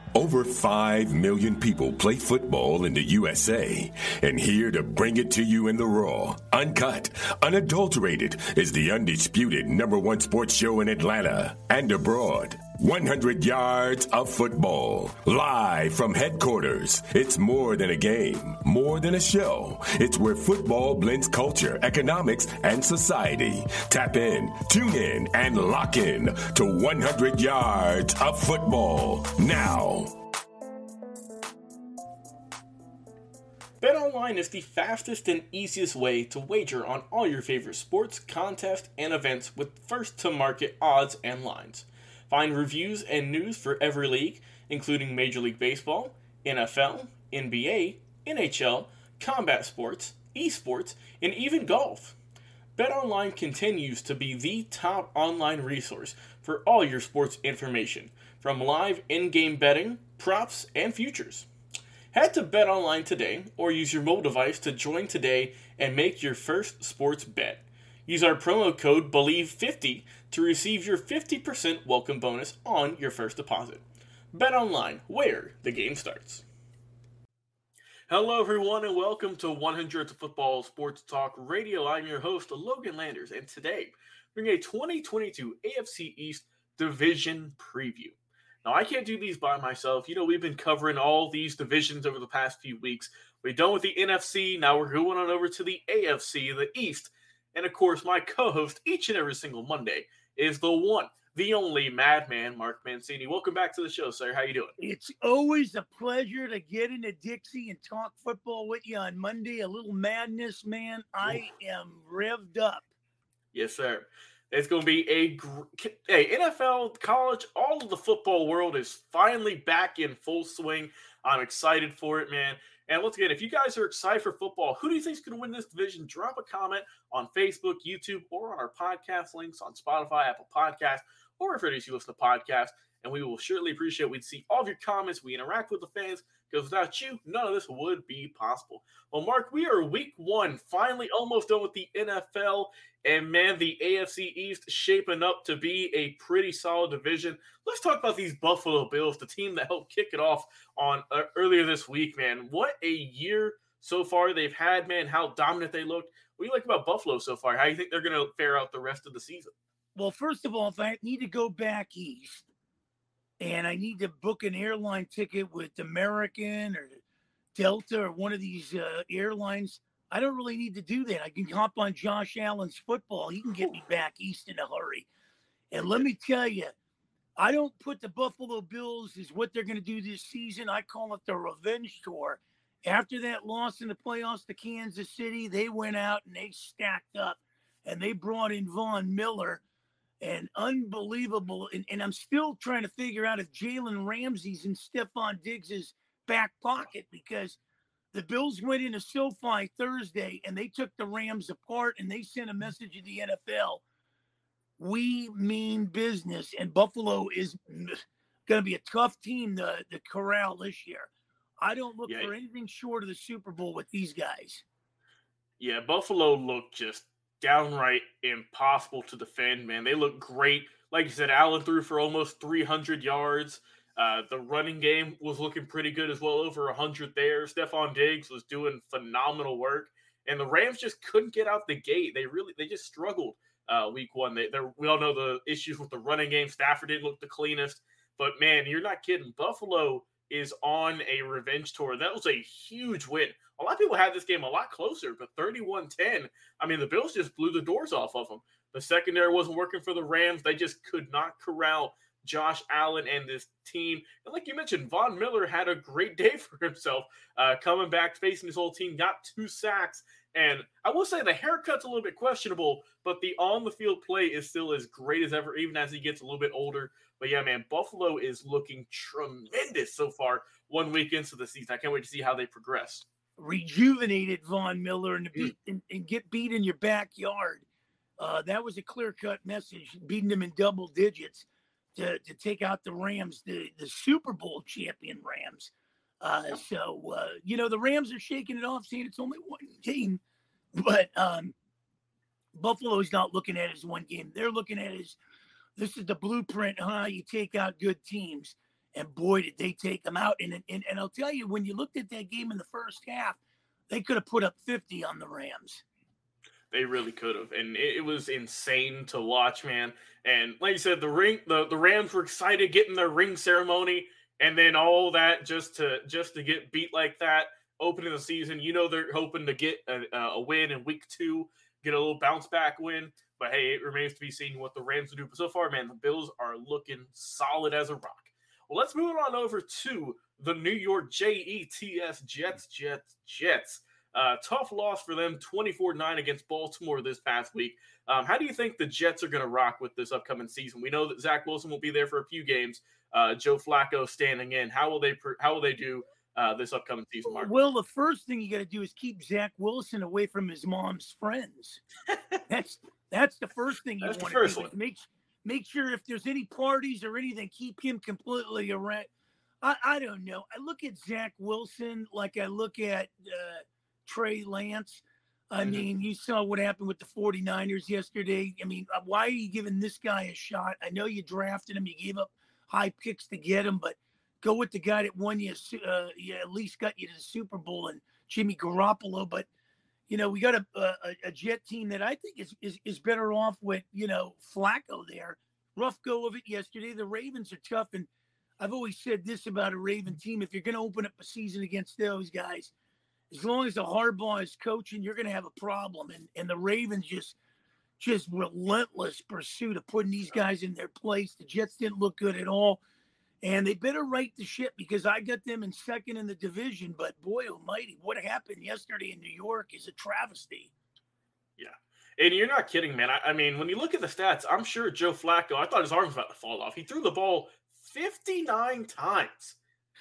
Over 5 million people play football in the USA, and here to bring it to you in the raw, uncut, unadulterated is the undisputed #1 sports show in Atlanta and abroad. 100 yards of football, live from headquarters. It's more than a game, more than a show. It's where football blends culture, economics, and society. Tap in, tune in, and lock in to 100 yards of football now. BetOnline is the fastest and easiest way to wager on all your favorite sports, contests, and events with first-to-market odds and lines. Find reviews and news for every league, including Major League Baseball, NFL, NBA, NHL, combat sports, esports, and even golf. BetOnline continues to be the top online resource for all your sports information, from live in-game betting, props, and futures. Head to BetOnline today or use your mobile device to join today and make your first sports bet. Use our promo code BELIEVE50 to receive your 50% welcome bonus on your first deposit. BetOnline, where the game starts. Hello everyone and welcome to 100 Football Sports Talk Radio. I'm your host, Logan Landers, and today we're bringing a 2022 AFC East Division preview. Now, I can't do these by myself. You know, we've been covering all these divisions over the past few weeks. We're done with the NFC. Now we're going on over to the AFC, the East. And, of course, my co-host each and every single Monday is the one, the only Madman, Mark Mancini. Welcome back to the show, sir. How you doing? It's always a pleasure to get into Dixie and talk football with you on Monday. A little madness, man. I am revved up. Yes, sir. It's going to be NFL, college, all of the football world is finally back in full swing. I'm excited for it, man. And once again, if you guys are excited for football, who do you think is going to win this division? Drop a comment on Facebook, YouTube, or on our podcast links on Spotify, Apple Podcasts, or if it is you listen to podcasts. And we will surely appreciate it. We'd see all of your comments. We interact with the fans because without you, none of this would be possible. Well, Mark, we are week one, finally almost done with the NFL. And, man, the AFC East shaping up to be a pretty solid division. Let's talk about these Buffalo Bills, the team that helped kick it off on earlier this week, man. What a year so far they've had, man, how dominant they looked. What do you like about Buffalo so far? How do you think they're going to fare out the rest of the season? Well, first of all, if I need to go back east and I need to book an airline ticket with American or Delta or one of these airlines, I don't really need to do that. I can hop on Josh Allen's football. He can get me back east in a hurry. And let me tell you, I don't put the Buffalo Bills as what they're going to do this season. I call it the revenge tour. After that loss in the playoffs to Kansas City, they went out and they stacked up. And they brought in Von Miller. And unbelievable. And I'm still trying to figure out if Jalen Ramsey's in Stephon Diggs' back pocket, because the Bills went into SoFi Thursday and they took the Rams apart and they sent a message to the NFL. We mean business, and Buffalo is going to be a tough team to corral this year. I don't look for anything short of the Super Bowl with these guys. Yeah, Buffalo looked just downright impossible to defend, man. They look great. Like you said, Allen threw for almost 300 yards. The running game was looking pretty good as well, over 100 there. Stephon Diggs was doing phenomenal work. And the Rams just couldn't get out the gate. They just struggled week one. We all know the issues with the running game. Stafford didn't look the cleanest. But, man, you're not kidding. Buffalo is on a revenge tour. That was a huge win. A lot of people had this game a lot closer, but 31-10. I mean, the Bills just blew the doors off of them. The secondary wasn't working for the Rams. They just could not corral Josh Allen and this team. And like you mentioned, Von Miller had a great day for himself, coming back, facing his whole team, got 2 sacks. And I will say the haircut's a little bit questionable, but the on-the-field play is still as great as ever, even as he gets a little bit older. But, yeah, man, Buffalo is looking tremendous so far 1 week into the season. I can't wait to see how they progress. Rejuvenated Von Miller and get beat in your backyard. That was a clear-cut message, beating them in double digits to take out the Rams, the Super Bowl champion Rams. The Rams are shaking it off, saying it's only one game. But Buffalo's not looking at it as one game. They're looking at it as this is the blueprint on how you take out good teams. And boy, did they take them out. And I'll tell you, when you looked at that game in the first half, they could have put up 50 on the Rams. They really could have, and it was insane to watch, man. And like you said, the Rams were excited getting their ring ceremony, and then all that just to get beat like that opening the season. You know they're hoping to get a win in week 2, get a little bounce back win. But hey, it remains to be seen what the Rams will do. But so far, man, the Bills are looking solid as a rock. Well, let's move on over to the New York Jets. Tough loss for them, 24-9 against Baltimore this past week. How do you think the Jets are going to rock with this upcoming season? We know that Zach Wilson will be there for a few games. Joe Flacco standing in. How will they do this upcoming season, Mark? Well, the first thing you got to do is keep Zach Wilson away from his mom's friends. That's the first thing you want to do. Make sure if there's any parties or anything, keep him completely around. I don't know. I look at Zach Wilson like I look at Trey Lance. I mean, you saw what happened with the 49ers yesterday. I mean, why are you giving this guy a shot? I know you drafted him. You gave up high picks to get him, but go with the guy that won you at least got you to the Super Bowl, and Jimmy Garoppolo. But, you know, we got a Jet team that I think is better off with, you know, Flacco there. Rough go of it yesterday. The Ravens are tough, and I've always said this about a Raven team. If you're going to open up a season against those guys, as long as the Harbaugh is coaching, you're going to have a problem. And the Ravens just relentless pursuit of putting these guys in their place. The Jets didn't look good at all. And they better right the ship because I got them in second in the division. But boy almighty, what happened yesterday in New York is a travesty. Yeah. And you're not kidding, man. I mean, when you look at the stats, I'm sure Joe Flacco, I thought his arm was about to fall off. He threw the ball 59 times.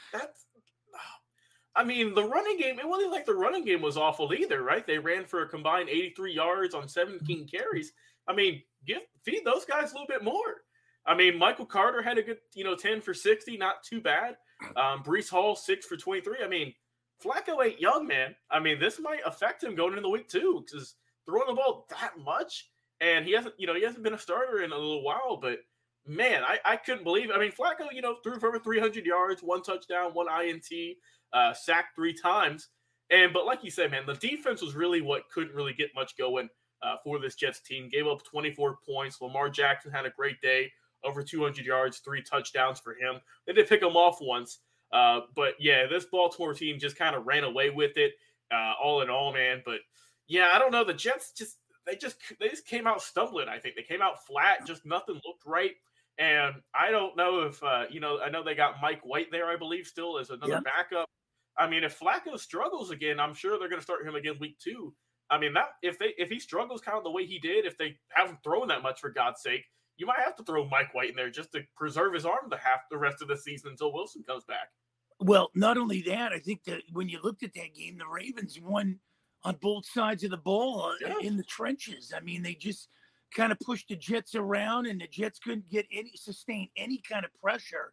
I mean, the running game, it wasn't like the running game was awful either, right? They ran for a combined 83 yards on 17 carries. I mean, feed those guys a little bit more. I mean, Michael Carter had a good, 10 for 60, not too bad. Breece Hall, 6 for 23. I mean, Flacco ain't young, man. I mean, this might affect him going into week 2 because throwing the ball that much, and he hasn't been a starter in a little while, but man, I couldn't believe it. I mean, Flacco, threw for over 300 yards, 1 touchdown, 1 INT, sacked 3 times. But like you said, man, the defense was really what couldn't really get much going for this Jets team. Gave up 24 points. Lamar Jackson had a great day, over 200 yards, 3 touchdowns for him. They did pick him off once. But yeah, this Baltimore team just kind of ran away with it all in all, man. But yeah, I don't know. The Jets they just came out stumbling. I think they came out flat. Just nothing looked right. And I don't know if, I know they got Mike White there, I believe, still as another backup. I mean, if Flacco struggles again, I'm sure they're going to start him again week 2. I mean, if he struggles kind of the way he did, if they haven't thrown that much, for God's sake, you might have to throw Mike White in there just to preserve his arm the rest of the season until Wilson comes back. Well, not only that, I think that when you looked at that game, the Ravens won on both sides of the ball in the trenches. I mean, they just kind of pushed the Jets around, and the Jets couldn't sustain any kind of pressure,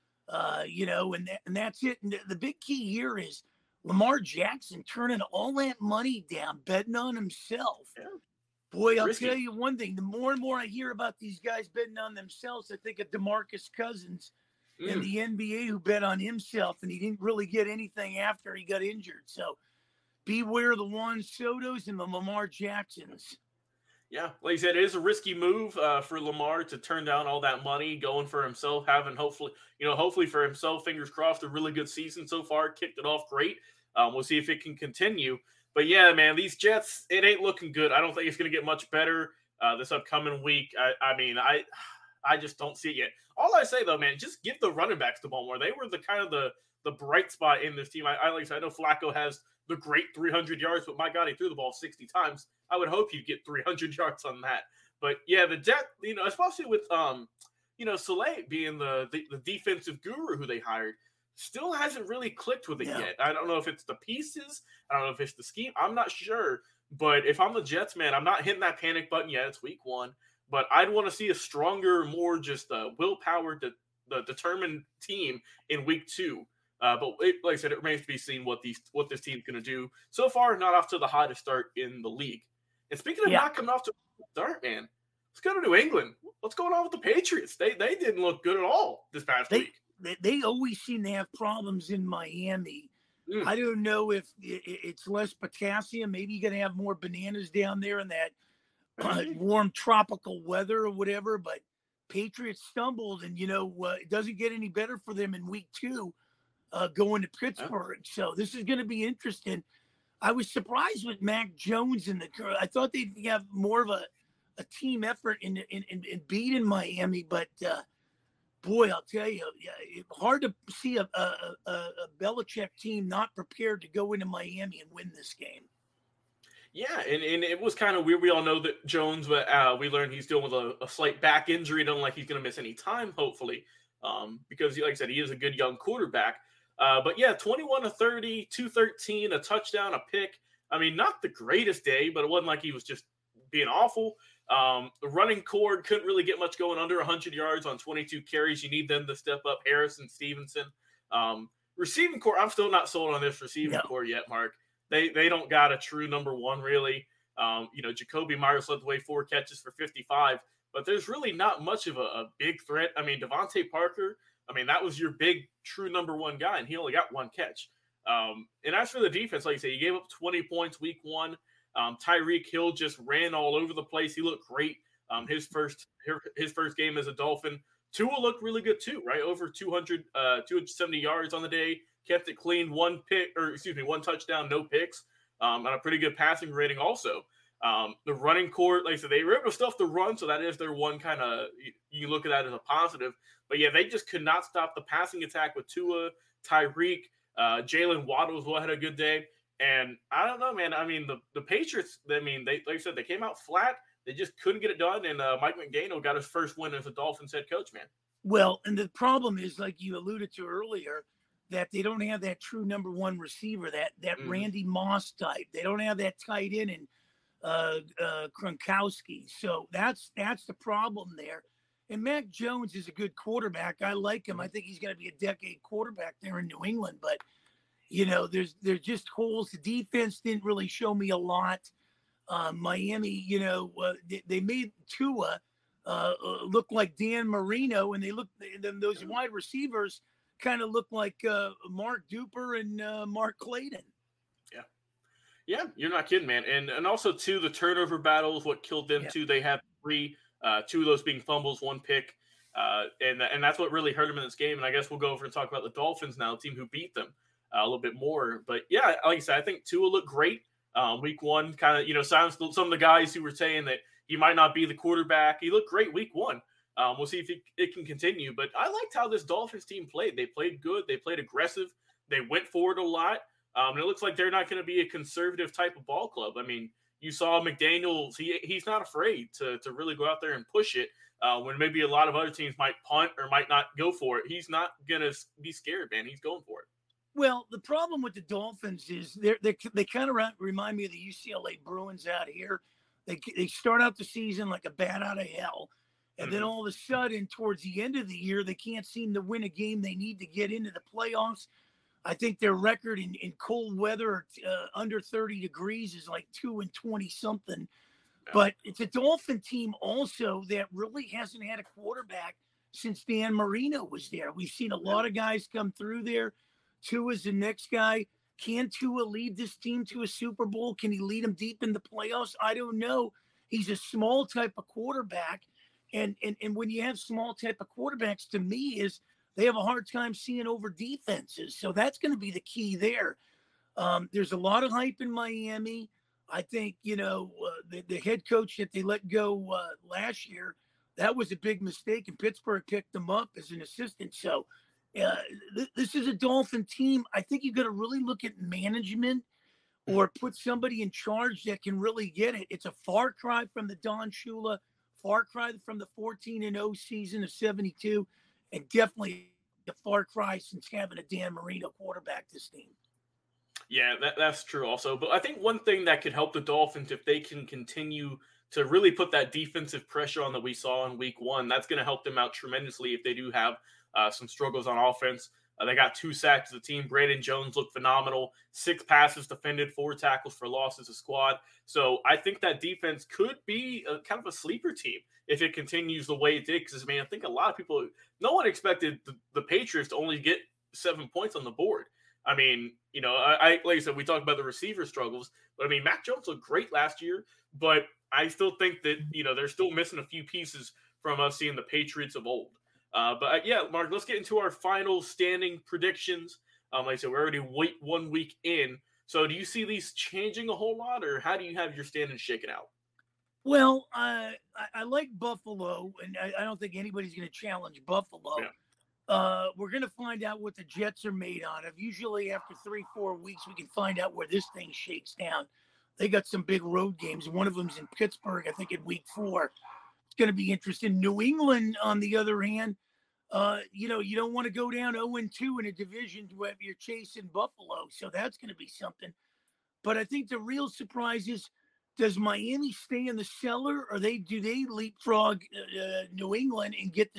and that's it. And the big key here is Lamar Jackson turning all that money down, betting on himself. Yeah. Boy, I'll tell you one thing. The more and more I hear about these guys betting on themselves, I think of DeMarcus Cousins in the NBA who bet on himself, and he didn't really get anything after he got injured. So beware the Juan Sotos and the Lamar Jacksons. Yeah, like you said, it is a risky move for Lamar to turn down all that money, going for himself, having hopefully for himself, fingers crossed, a really good season so far. Kicked it off great. We'll see if it can continue. But yeah, man, these Jets, it ain't looking good. I don't think it's going to get much better this upcoming week. I just don't see it yet. All I say though, man, just give the running backs the ball more. They were the kind of the bright spot in this team. I know Flacco has the great 300 yards, but my God, he threw the ball 60 times. I would hope he'd get 300 yards on that. But yeah, the Jets, especially with Saleh being the defensive guru who they hired, still hasn't really clicked with it yet. I don't know if it's the pieces. I don't know if it's the scheme. I'm not sure. But if I'm the Jets, man, I'm not hitting that panic button yet. It's week 1. But I'd want to see a stronger, more just willpower, the determined team in week 2. But like I said, it remains to be seen what this team's going to do. So far, not off to the hottest start in the league. And speaking of not coming off to a start, man, let's go to New England. What's going on with the Patriots? They didn't look good at all this past week. they always seem to have problems in Miami. Mm. I don't know if it's less potassium. Maybe you're going to have more bananas down there in that warm tropical weather or whatever. But Patriots stumbled, and it doesn't get any better for them in week 2 going to Pittsburgh. So this is going to be interesting. I was surprised with Mac Jones in the. I thought they'd have more of a team effort in beating Miami, but boy, I'll tell you, hard to see a Belichick team not prepared to go into Miami and win this game. Yeah, and it was kind of weird. We all know that Jones, but we learned he's dealing with a slight back injury. Don't like he's going to miss any time, hopefully, because like I said, he is a good young quarterback. But yeah, 21-30, 213, a touchdown, a pick. I mean, not the greatest day, but it wasn't like he was just being awful. The running cord couldn't really get much going under 100 yards on 22 carries. You need them to step up. Harrison, Stevenson. Receiving core, I'm still not sold on this receiving core yet, Mark. They don't got a true number one, really. Jacoby Myers led the way, 4 catches for 55. But there's really not much of a big threat. I mean, Devontae Parker, that was your big true number one guy, and he only got 1 catch. And as for the defense, like I said, he gave up 20 points week 1. Tyreek Hill just ran all over the place. He looked great. His first game as a Dolphin. Tua looked really good too, right? Over 270 yards on the day. Kept it clean. 1 touchdown, no picks, and a pretty good passing rating also. The running court, like I said, they were able to stuff the run, so that is their one kind of, you look at that as a positive. But yeah, they just could not stop the passing attack with Tua, Tyreek, Jalen Waddle had a good day. And I don't know, man. I mean, the Patriots, they like I said, they came out flat. They just couldn't get it done. And Mike McDaniel got his first win as a Dolphins head coach, man. Well, and the problem is, like you alluded to earlier, that they don't have that true number one receiver, that Randy Moss type. They don't have that tight end and Gronkowski. So that's the problem there. And Mac Jones is a good quarterback. I like him. I think he's going to be a decade quarterback there in New England. But, there's just holes. The defense didn't really show me a lot. Miami, they made Tua look like Dan Marino, and those wide receivers kind of look like Mark Duper and Mark Clayton. Yeah, you're not kidding, man. And also, too, the turnover battles, what killed them, too. They had 3, 2 of those being fumbles, 1 pick. And that's what really hurt them in this game. And I guess we'll go over and talk about the Dolphins now, the team who beat them a little bit more. But, yeah, like I said, I think Tua looked great. Week 1 kind of, silenced some of the guys who were saying that he might not be the quarterback. He looked great week 1. We'll see if it can continue. But I liked how this Dolphins team played. They played good. They played aggressive. They went forward a lot. And it looks like they're not going to be a conservative type of ball club. I mean, you saw McDaniel. He's not afraid to really go out there and push it when maybe a lot of other teams might punt or might not go for it. He's not going to be scared, man. He's going for it. Well, the problem with the Dolphins is they kind of remind me of the UCLA Bruins out here. They start out the season like a bat out of hell. And then all of a sudden, towards the end of the year, they can't seem to win a game they need to get into the playoffs. I think their record in cold weather under 30 degrees is like 2-20-something. Yeah. But it's a Dolphin team also that really hasn't had a quarterback since Dan Marino was there. We've seen a lot of guys come through there. Tua's the next guy. Can Tua lead this team to a Super Bowl? Can he lead them deep in the playoffs? I don't know. He's a small type of quarterback. And when you have small type of quarterbacks, to me, is they have a hard time seeing over defenses. So that's going to be the key there. There's a lot of hype in Miami. I think, the head coach that they let go last year, that was a big mistake, and Pittsburgh picked them up as an assistant. So this is a Dolphin team. I think you've got to really look at management or put somebody in charge that can really get it. It's a far cry from the Don Shula, far cry from the 14-0 season of 72, and definitely a far cry since having a Dan Marino quarterback this team. Yeah, that's true also. But I think one thing that could help the Dolphins, if they can continue to really put that defensive pressure on that we saw in week 1, that's going to help them out tremendously if they do have some struggles on offense. They got 2 sacks as a team. Brandon Jones looked phenomenal. 6 passes defended, 4 tackles for loss as a squad. So I think that defense could be kind of a sleeper team if it continues the way it did. Because, I think a lot of people, no one expected the Patriots to only get 7 points on the board. I like I said, we talked about the receiver struggles, but Mac Jones looked great last year, but I still think that, they're still missing a few pieces from us seeing the Patriots of old. Mark, let's get into our final standing predictions. Like I said, we're already 1 week in. So do you see these changing a whole lot, or how do you have your standings shaken out? Well, I like Buffalo, and I don't think anybody's going to challenge Buffalo. Yeah. We're going to find out what the Jets are made on of. Usually after 3-4 weeks, we can find out where this thing shakes down. They got some big road games. One of them's in Pittsburgh, I think, in week 4. It's going to be interesting. New England, on the other hand, you don't want to go down 0-2 in a division where you're chasing Buffalo. So that's going to be something. But I think the real surprise is, does Miami stay in the cellar, or do they leapfrog New England and get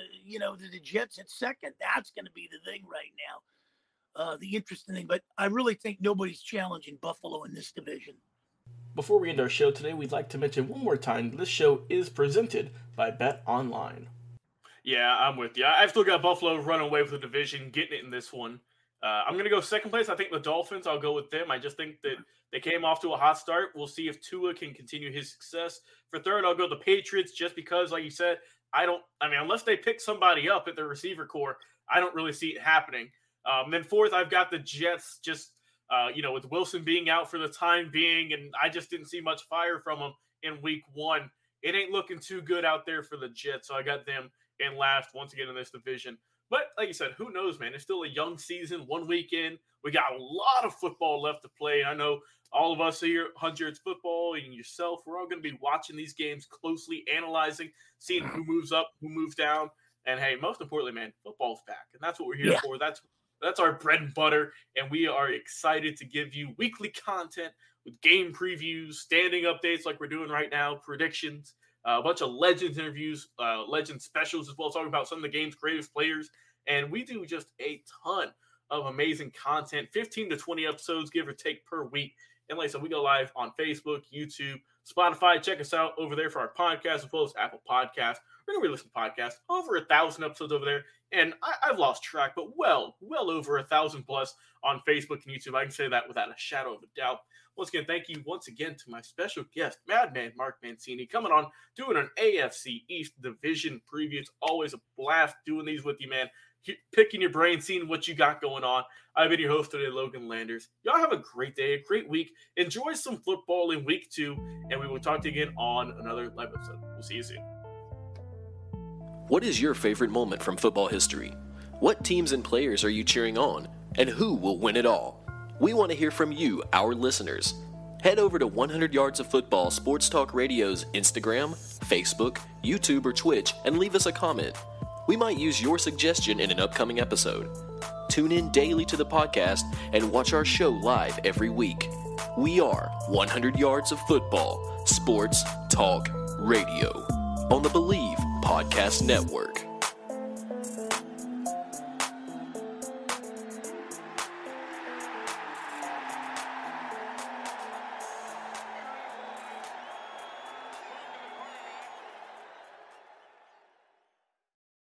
the Jets at second? That's going to be the thing right now. The interesting thing, but I really think nobody's challenging Buffalo in this division. Before we end our show today, we'd like to mention one more time this show is presented by Bet Online. Yeah, I'm with you. I've still got Buffalo running away with the division, getting it in this one. I'm going to go second place. I think the Dolphins, I'll go with them. I just think that they came off to a hot start. We'll see if Tua can continue his success. For third, I'll go the Patriots just because, like you said, unless they pick somebody up at the receiver core, I don't really see it happening. Then fourth, I've got the Jets just, with Wilson being out for the time being, and I just didn't see much fire from them in week 1. It ain't looking too good out there for the Jets, so I got them in last once again in this division. But like you said, who knows, man? It's still a young season, 1 week in. We got a lot of football left to play. I know all of us here, 100's Football, and yourself, we're all going to be watching these games closely, analyzing, seeing who moves up, who moves down. And, hey, most importantly, man, football's back. And that's what we're here for. That's our bread and butter. And we are excited to give you weekly content with game previews, standing updates like we're doing right now, predictions, a bunch of Legends interviews, Legends specials as well, talking about some of the game's greatest players. And we do just a ton of amazing content, 15 to 20 episodes, give or take, per week. And like I said, we go live on Facebook, YouTube, Spotify. Check us out over there for our podcast, as well as Apple Podcasts. Whenever you listen to podcasts, over 1,000 episodes over there. And I've lost track, but well over 1,000 plus on Facebook and YouTube. I can say that without a shadow of a doubt. Once again, thank you once again to my special guest, Madman Mark Mancini, coming on, doing an AFC East division preview. It's always a blast doing these with you, man. Picking your brain, seeing what you got going on. I've been your host today, Logan Landers. Y'all have a great day, a great week. Enjoy some football in week 2, and we will talk to you again on another live episode. We'll see you soon. What is your favorite moment from football history? What teams and players are you cheering on? And who will win it all? We want to hear from you, our listeners. Head over to 100 Yards of Football Sports Talk Radio's Instagram, Facebook, YouTube, or Twitch and leave us a comment. We might use your suggestion in an upcoming episode. Tune in daily to the podcast and watch our show live every week. We are 100 Yards of Football Sports Talk Radio on the Believe Podcast Network.